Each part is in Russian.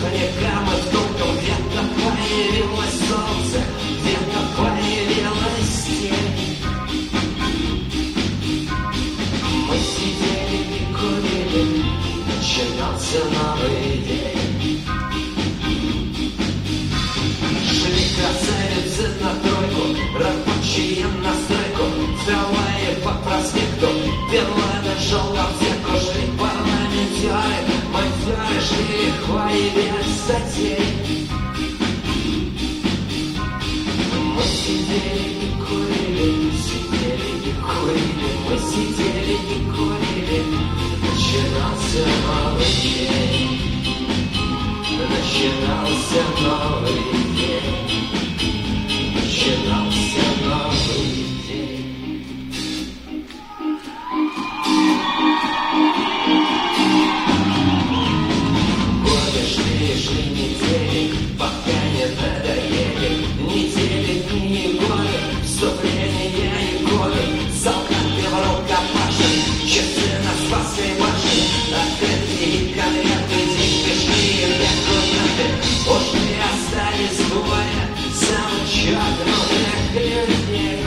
река мы вдохнем, где-то появилось солнце, где-то появилась тень. Мы сидели и курили, начинался новый день. Шли красавицы на тройку, рабочие на стройку, в трамвае по проспекту Берлина шел в аптеку. Шли парламентяры, мадяры, шли легко и без затей. Мы сидели и курили, сидели и курили, мы сидели и курили. Начинался новый день, начинался новый день, начинался новый день. Годы шли, шли недели, пока не надоели. Недели, дни и годы, вступления и годы. Солдаты в рукопашных, часы на Спасской башне, открытки и конверты, деньги шли и документы. Уж не остались двое самых черных людей.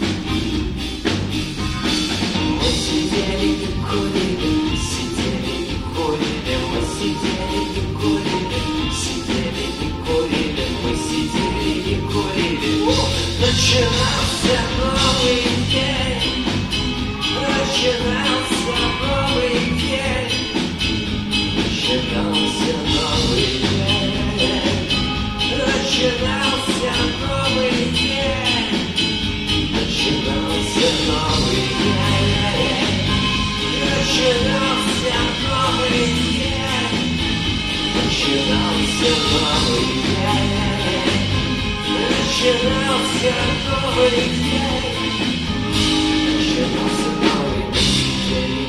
Мы сидели и курили, сидели и курили, мы сидели и курили, сидели и курили, мы сидели и курили. Начинался новый день, начинался новый день, начинался новый день, начинался новый день, начинался новый день, начинался новый день, начинался новый день, начинался новый день, начинался новый день.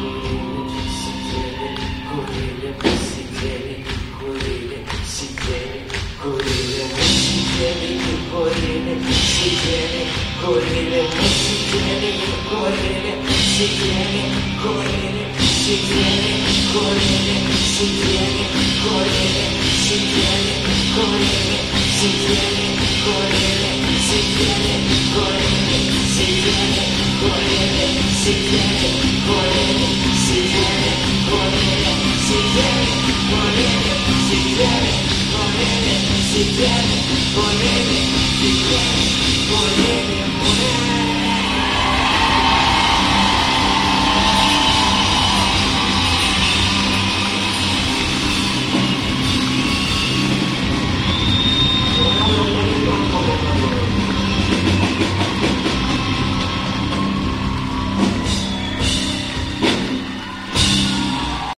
Курили, сидели, курили, сидели, курили, мы сидели и курили, сидели, курили, мы сидели и курили, сидели, курили, сидели, курили, сидели, курили, сидели, курили, сидели, курили, сидели, курили, сидели, курили, сидели, курили, сидели, курили, сидели, курили, сидели, курили, сидели, курили, сидели, курили.